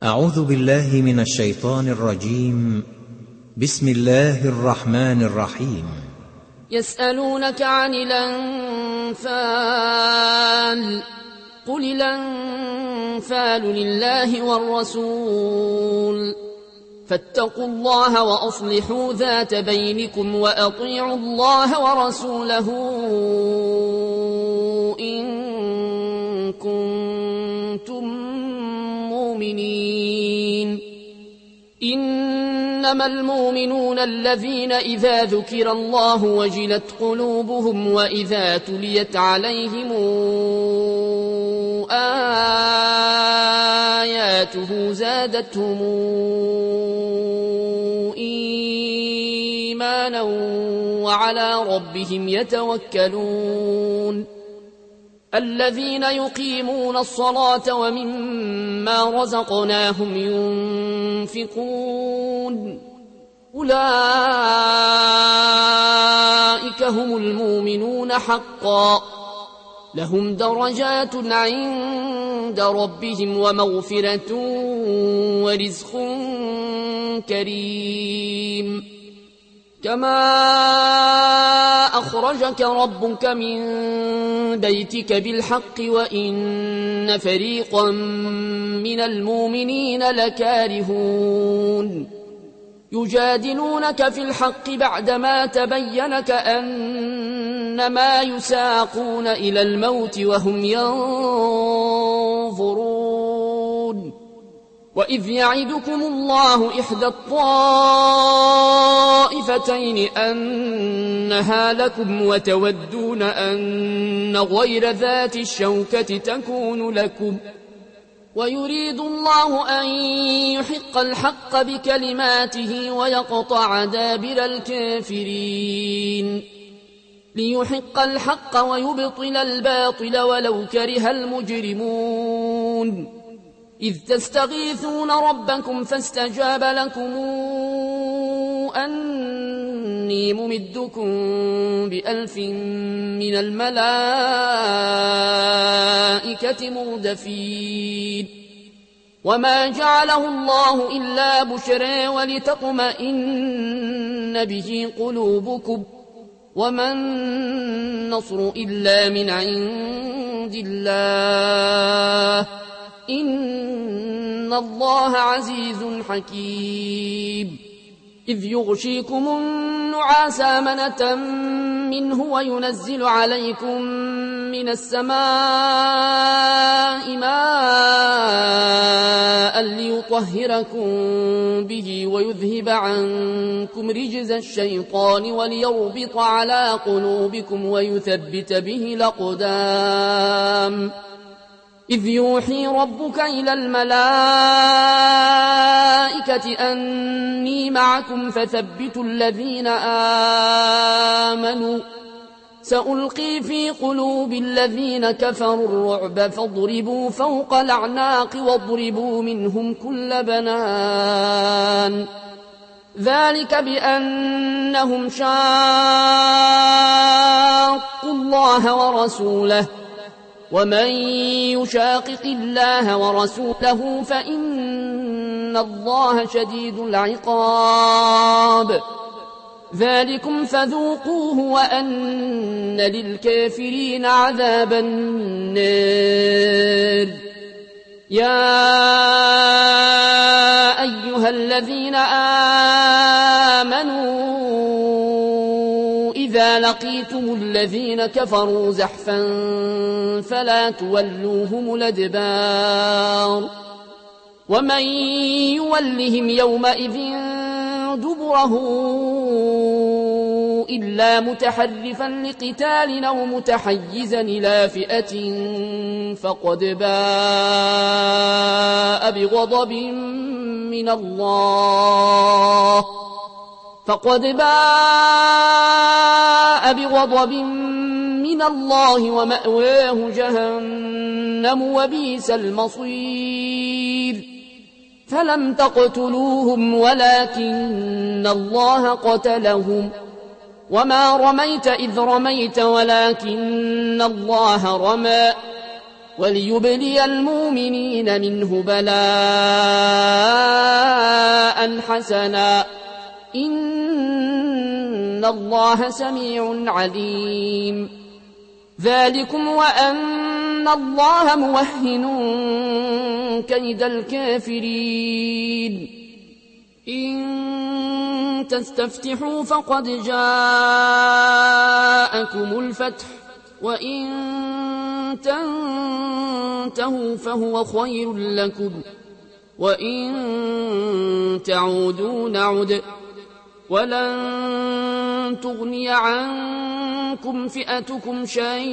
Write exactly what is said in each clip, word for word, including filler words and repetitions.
أعوذ بالله من الشيطان الرجيم. بسم الله الرحمن الرحيم. يسألونك عن الأنفال قل الأنفال لله والرسول فاتقوا الله وأصلحوا ذات بينكم وأطيعوا الله ورسوله إن كنتم مؤمنين. إنما المؤمنون الذين إذا ذكر الله وجلت قلوبهم وإذا تليت عليهم آياته زادتهم إيمانا وعلى ربهم يتوكلون. الذين يقيمون الصلاة ومما رزقناهم ينفقون أولئك هم المؤمنون حقا لهم درجات عند ربهم ومغفرة ورزق كريم. كما أخرجك ربك من بيتك بالحق وإن فريقا من المؤمنين لكارهون يجادلونك في الحق بعدما تبين كأنما يساقون إلى الموت وهم ينظرون. وإذ يعدكم الله إحدى الطائفتين أنها لكم وتودون أن غير ذات الشوكة تكون لكم ويريد الله أن يحق الحق بكلماته ويقطع دابر الكافرين ليحق الحق ويبطل الباطل ولو كره المجرمون. إذ تستغيثون ربكم فاستجاب لكم أني ممدكم بألف من الملائكة مردفين. وما جعله الله إلا بشرى ولتطمئن به قلوبكم وما النصر إلا من عند الله إن الله عزيز حكيم. إذ يغشيكم النعاس أمنة منه وينزل عليكم من السماء ماء ليطهركم به ويذهب عنكم رجز الشيطان وليربط على قلوبكم ويثبت به الأقدام. إذ يوحي ربك إلى الملائكة أني معكم فثبتوا الذين آمنوا سألقي في قلوب الذين كفروا الرعب فاضربوا فوق الأعناق واضربوا منهم كل بنان. ذلك بأنهم شاقوا الله ورسوله ومن يشاقق الله ورسوله فإن الله شديد العقاب. ذلكم فذوقوه وأن للكافرين عذاب النار. يا أيها الذين آمنوا إذا لقيتم الذين كفروا زحفا فلا تولوهم الأدبار ومن يولهم يومئذ دبره إلا متحرفا لقتال أو متحيزا إلى فئة فقد باء بغضب من الله فقد باء بغضب من الله ومأواه جهنم وبئس المصير. فلم تقتلوهم ولكن الله قتلهم وما رميت إذ رميت ولكن الله رمى وليبلي المؤمنين منه بلاء حسنا إن الله سميع عليم. ذلكم وأن الله موهن كيد الكافرين. إن تستفتحوا فقد جاءكم الفتح وإن تنتهوا فهو خير لكم وإن تعودوا نعد ولن تغني عنكم فئتكم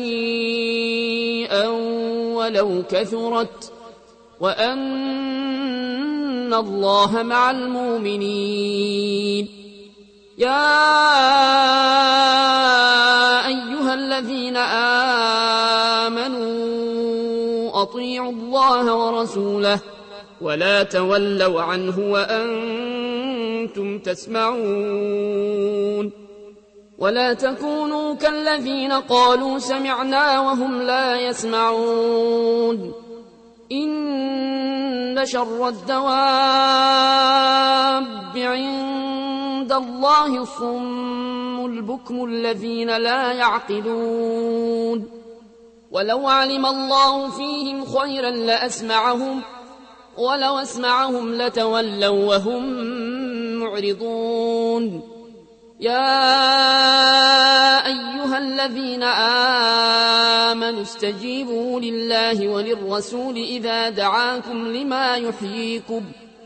شيئا ولو كثرت وأن الله مع المؤمنين. يا أيها الذين آمنوا أطيعوا الله ورسوله ولا تولوا عنه وأنتم تسمعون. ولا تكونوا كالذين قالوا سمعنا وهم لا يسمعون. إن شر الدواب عند الله الصم البكم الذين لا يعقلون. ولو علم الله فيهم خيرا لأسمعهم ولو أسمعهم لتولوا وهم معرضون. يا أيها الذين آمنوا استجيبوا لله وللرسول إذا دعاكم لما يحييكم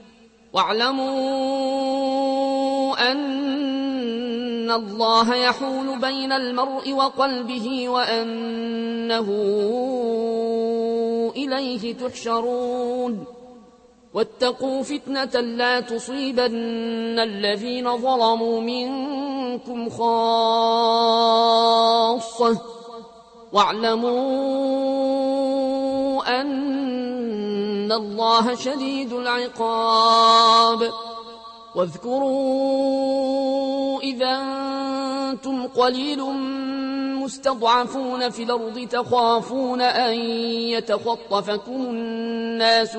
واعلموا أن الله يحول بين المرء وقلبه وأنه إليه تحشرون. واتقوا فتنة لا تصيبن الذين ظلموا منكم خاصة واعلموا أن الله شديد العقاب. واذكروا إذا أنتم قليل مستضعفون في الأرض تخافون أن يتخطفكم الناس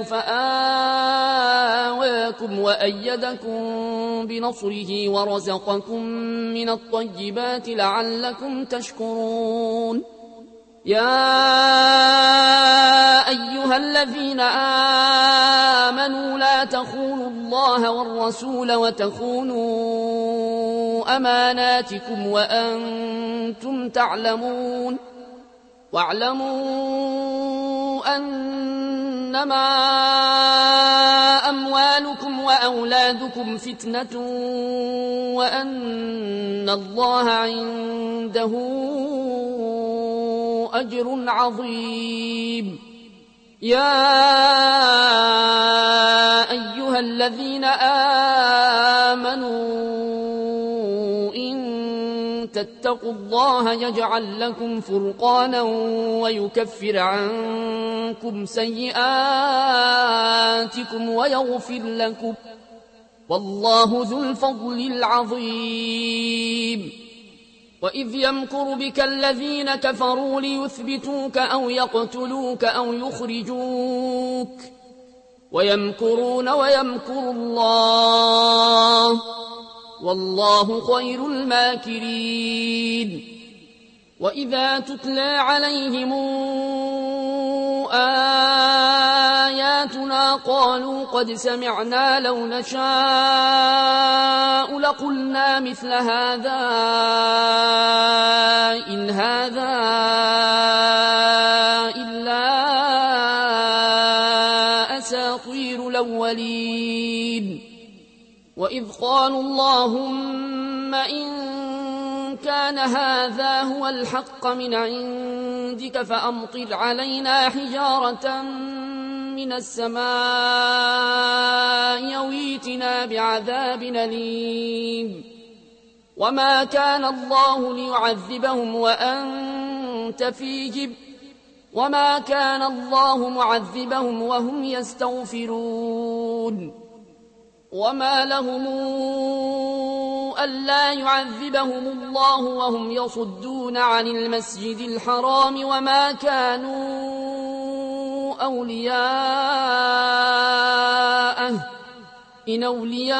فآواكم وأيدكم بنصره ورزقكم من الطيبات لعلكم تشكرون. يا أيها الذين آمنوا لا تخونوا الله والرسول وتخونوا أماناتكم وأنتم تعلمون. واعلموا أنما أموالكم وأولادكم فتنة وأن الله عنده أجر عظيم. يا أيها الذين آمنوا إن تتقوا الله يجعل لكم فرقانا ويكفر عنكم سيئاتكم ويغفر لكم والله ذو الفضل العظيم. وإذ يمكر بك الذين كفروا ليثبتوك أو يقتلوك أو يخرجوك ويمكرون ويمكر الله والله خير الماكرين. وإذا تتلى عليهم آياتنا قالوا قد سمعنا لو نشاء لقلنا مثل هذا إن هذا إلا أساطير الأولين. وإذ قالوا اللهم إن كان هذا هو الحق من عندك فأمطر علينا حجارة من السماء أو ائتنا بعذاب أليم. وما كان الله ليعذبهم وأنت فيهم وما كان الله معذبهم وهم يستغفرون. وما لهم ألا يعذبهم الله وهم يصدون عن المسجد الحرام وما كانوا أولياءه إن أولياؤه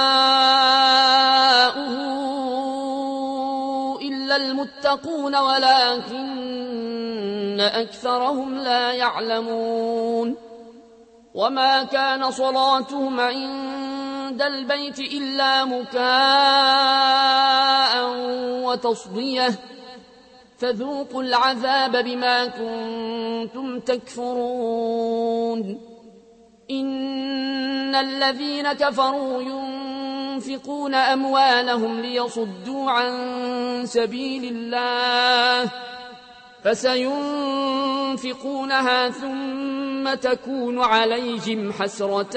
إلا المتقون ولكن أكثرهم لا يعلمون وما كان صلاتهم عند البيت إلا مكاء وتصدية فذوقوا العذاب بما كنتم تكفرون إن الذين كفروا ينفقون أموالهم ليصدوا عن سبيل الله فسينفقونها ثم تكون عليهم حسرة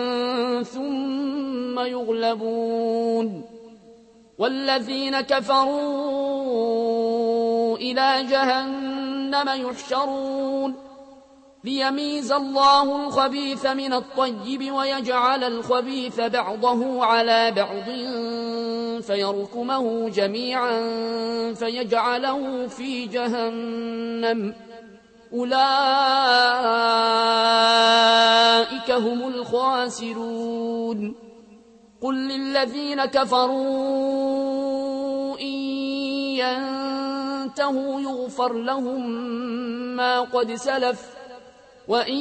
ثم يغلبون والذين كفروا إلى جهنم يحشرون ليميز الله الخبيث من الطيب ويجعل الخبيث بعضه على بعض فيركمه جميعا فيجعله في جهنم أولئك هم الخاسرون قل للذين كفروا إن ينتهوا يغفر لهم ما قد سلف وإن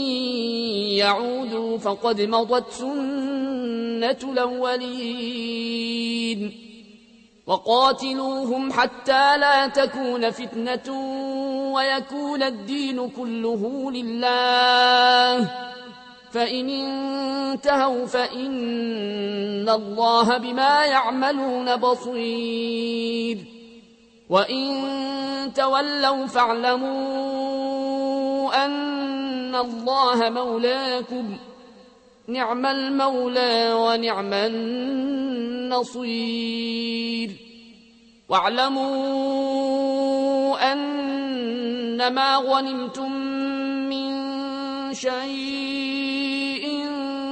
يعودوا فقد مضت سنة الأولين وقاتلوهم حتى لا تكون فتنة ويكون الدين كله لله فإن انتهوا فإن الله بما يعملون بصير وإن تولوا فاعلموا أن الله مولاكم نعم المولى ونعم النصير واعلموا أنما غنمتم من شيء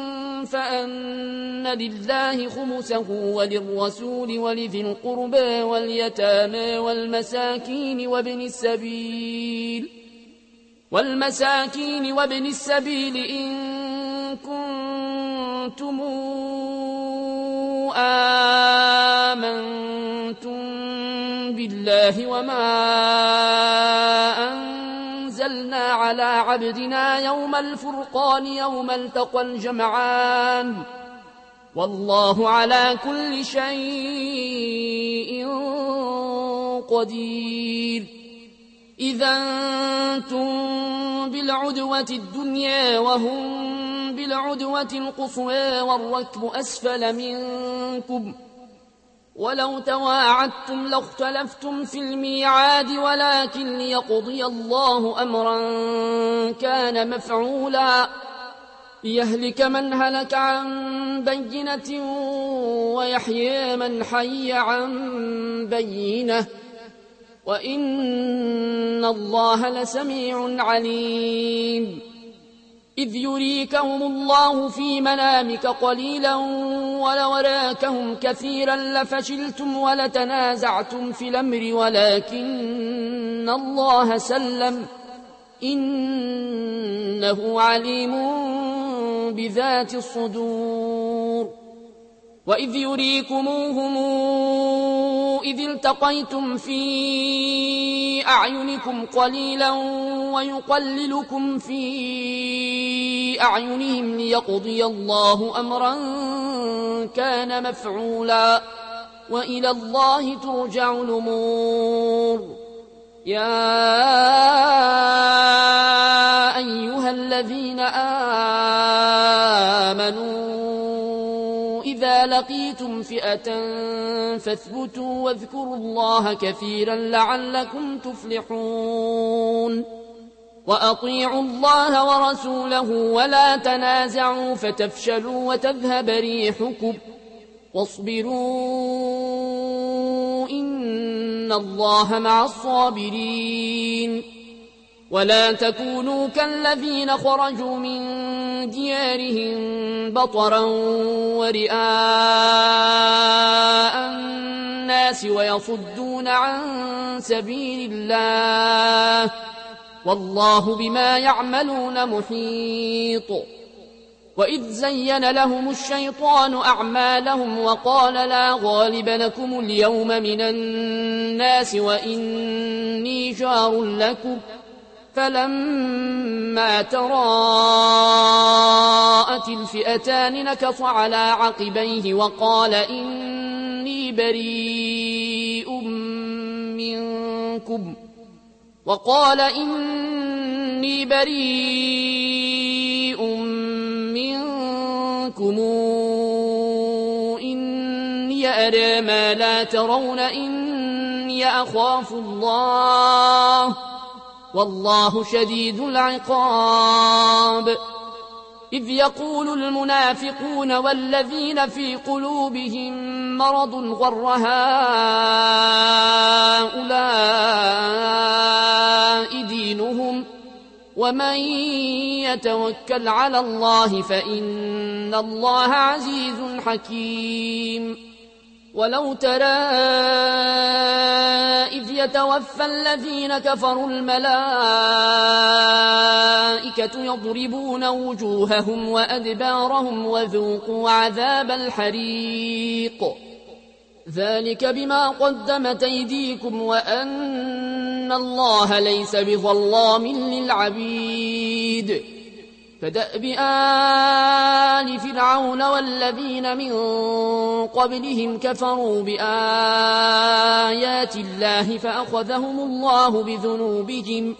فأن لله خمسه وللرسول ولذي القربى واليتامى والمساكين وابن السبيل والمساكين وابن السبيل إن كنتم آمنتم بالله وما أنزلنا على عبدنا يوم الفرقان يوم التقى الجمعان والله على كل شيء قدير إذا أنتم بالعدوة الدنيا وهم بالعدوة القصوى والركب أسفل منكم ولو تواعدتم لاختلفتم في الميعاد ولكن ليقضي الله أمرا كان مفعولا ليهلك من هلك عن بينة ويحيي من حي عن بينة وإن الله لسميع عليم إذ يريكهم الله في منامك قليلا ولو راكهم كثيرا لفشلتم ولتنازعتم في الأمر ولكن الله سلم إنه عليم بذات الصدور وإذ يريكموهم إذ التقيتم في أعينكم قليلا ويقللكم في أعينهم ليقضي الله أمرا كان مفعولا وإلى الله ترجع الأمور يا أيها الذين آمنوا إذا لقيتم فئة فاثبتوا واذكروا الله كثيرا لعلكم تفلحون وأطيعوا الله ورسوله ولا تنازعوا فتفشلوا وتذهب ريحكم واصبروا إن الله مع الصابرين ولا تكونوا كالذين خرجوا من ديارهم بطرا ورئاء الناس ويصدون عن سبيل الله والله بما يعملون محيط وإذ زين لهم الشيطان أعمالهم وقال لا غالب لكم اليوم من الناس وإني جار لكم فلما تراءت الفئتان نكص على عقبيه وقال إني بريء منكم وقال إني بريء منكم إني أرى ما لا ترون إني أخاف الله والله شديد العقاب إذ يقول المنافقون والذين في قلوبهم مرض غر هؤلاء دينهم ومن يتوكل على الله فإن الله عزيز حكيم ولو ترى إذ يتوفى الذين كفروا الملائكة يضربون وجوههم وأدبارهم وذوقوا عذاب الحريق ذلك بما قدمت أيديكم وأن الله ليس بظلام للعبيد كدأب آل فرعون والذين من قبلهم كفروا بآيات الله فأخذهم الله بذنوبهم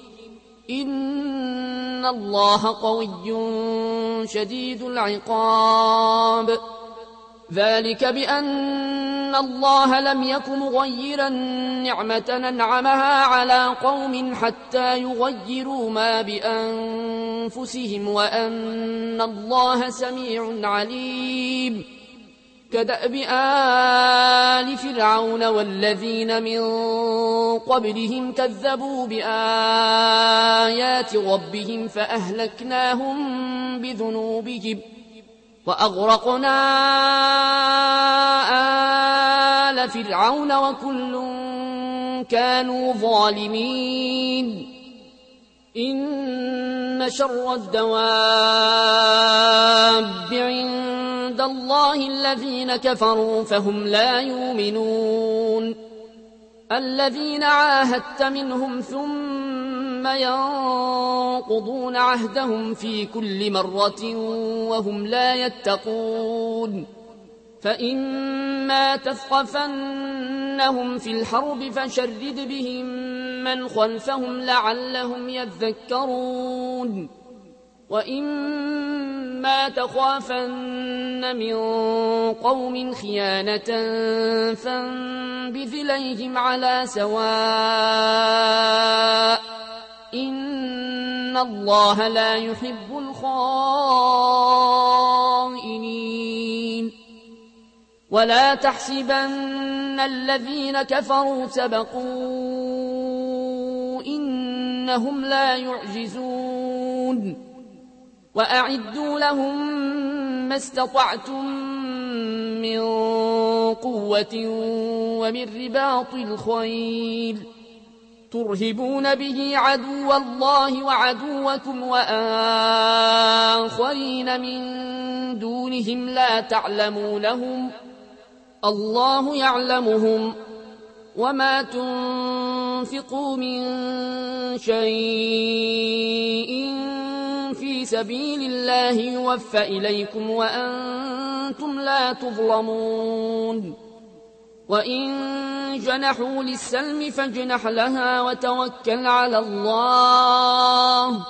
إن الله قوي شديد العقاب ذلك بأن الله لم يكن مغيرا نعمة أنعمها على قوم حتى يغيروا ما بأنفسهم وأن الله سميع عليم كدأب آل فرعون والذين من قبلهم كذبوا بآيات ربهم فأهلكناهم بذنوبهم وأغرقنا آل فرعون وكل كانوا ظالمين إن شر الدواب عند الله الذين كفروا فهم لا يؤمنون الذين عاهدت منهم ثم ينقضون عهدهم في كل مرة وهم لا يتقون فإما تثقفنهم في الحرب فشرد بهم من خلفهم لعلهم يذكرون وإما تخافن من قوم خيانة فانبذ إليهم على سواء إن الله لا يحب الخائنين ولا تحسبن الذين كفروا سبقوا إنهم لا يعجزون وأعدوا لهم ما استطعتم من قوة ومن رباط الخيل ترهبون به عدو الله وعدوكم وآخرين من دونهم لا تعلمونهم الله يعلمهم وما تنفقوا من شيء في سبيل الله يوفى إليكم وأنتم لا تظلمون وإن جنحوا للسلم فاجنح لها وتوكل على الله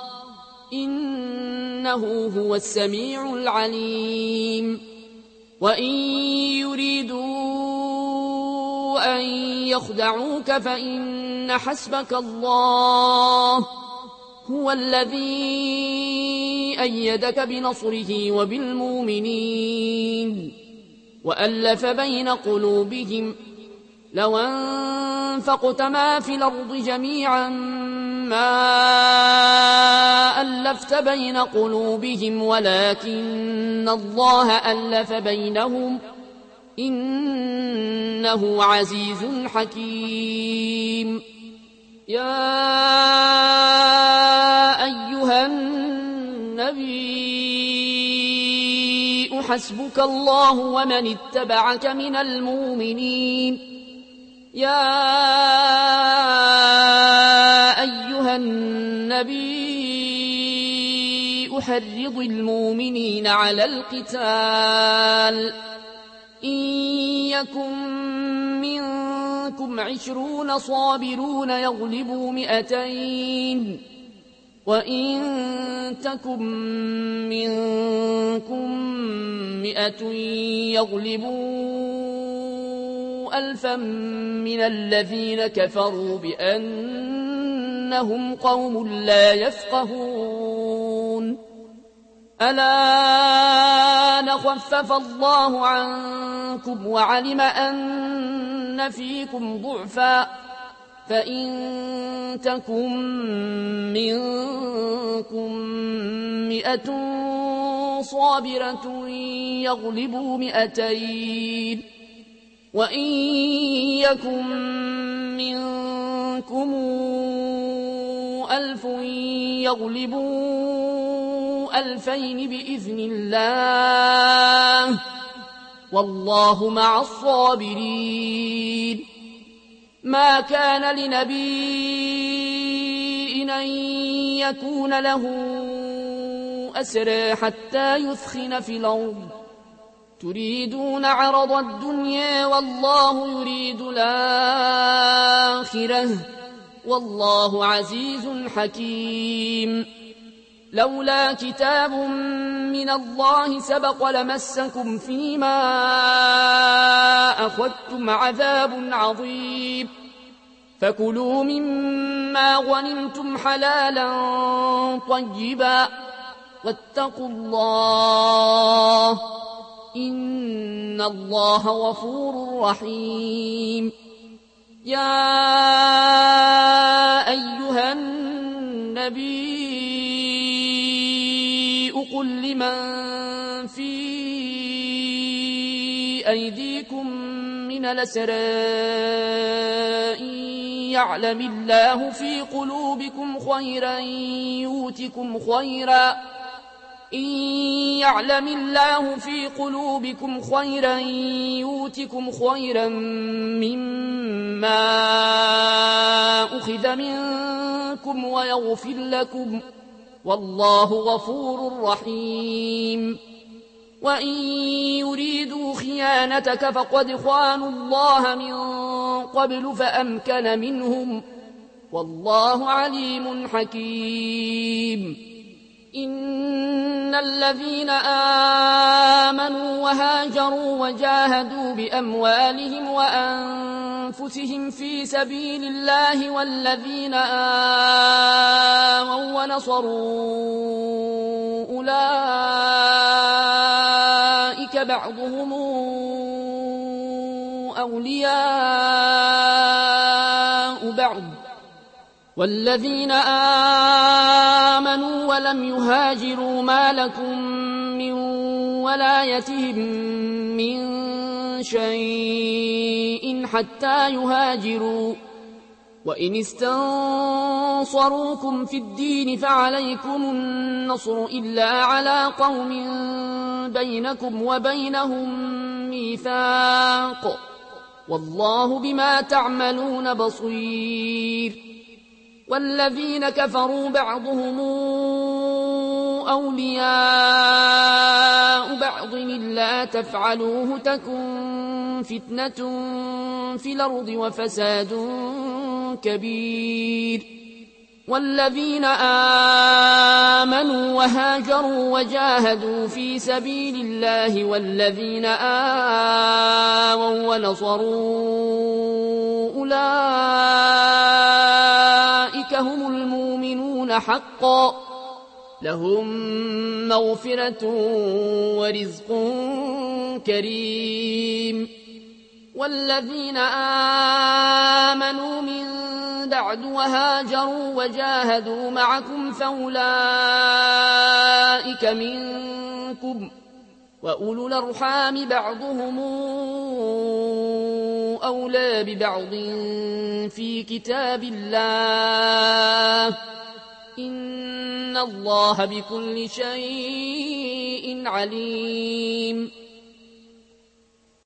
إنه هو السميع العليم وإن يريدوا أن يخدعوك فإن حسبك الله هو الذي أيدك بنصره وبالمؤمنين وألف بين قلوبهم لو أنفقت ما في الأرض جميعا ما ألفت بين قلوبهم ولكن الله ألف بينهم إنه عزيز حكيم يا أيها النبي حسبك الله ومن اتبعك من المؤمنين يا أيها النبي أحرض المؤمنين على القتال إن يكن منكم عشرون صابرون يغلبوا مئتين وإن تكن منكم مئة يغلبوا ألفا من الذين كفروا بأنهم قوم لا يفقهون الآن خفف الله عنكم وعلم أن فيكم ضعفا فإن تكن منكم مئة صابرة يغلبوا مئتين وإن يكن منكم ألف يغلبوا ألفين بإذن الله والله مع الصابرين ما كان لنبي أن يكون له أسرى حتى يثخن في الأرض تريدون عرض الدنيا والله يريد الآخرة والله عزيز حكيم لولا كتاب من الله سبق لمسكم فيما أخذتم عذاب عظيم فكلوا مما غنمتم حلالا طيبا واتقوا الله إن الله غفور رحيم يا أيها النبي قل لمن في أيديكم من الأسرى إن يعلم الله في قلوبكم خيرا يؤتكم خيرا إن يعلم الله في قلوبكم خيرا يؤتكم خيرا مما أخذ منكم ويغفر لكم والله غفور رحيم وإن يريدوا خيانتك فقد خانوا الله من قبل فأمكن منهم والله عليم حكيم إن الذين آمنوا وهاجروا وجاهدوا بأموالهم وأنفسهم في سبيل الله والذين آووا ونصروا أولئك بعضهم أولياء بعض والذين آمنوا ولم يهاجروا ما لكم من ولايتهم من شيء حتى يهاجروا وإن استنصروكم في الدين فعليكم النصر إلا على قوم بينكم وبينهم ميثاق والله بما تعملون بصير والذين كفروا بعضهم أولياء بعض إلا تفعلوه تكن فتنة في الأرض وفساد كبير والذين آمنوا وهاجروا وجاهدوا في سبيل الله والذين آووا ونصروا أولئك هم المؤمنون حقا لهم مغفرة ورزق كريم والذين آمنوا من بعد وهاجروا وجاهدوا معكم فأولئك منكم وأولو الأرحام بعضهم أولى ببعض في كتاب الله إن الله بكل شيء عليم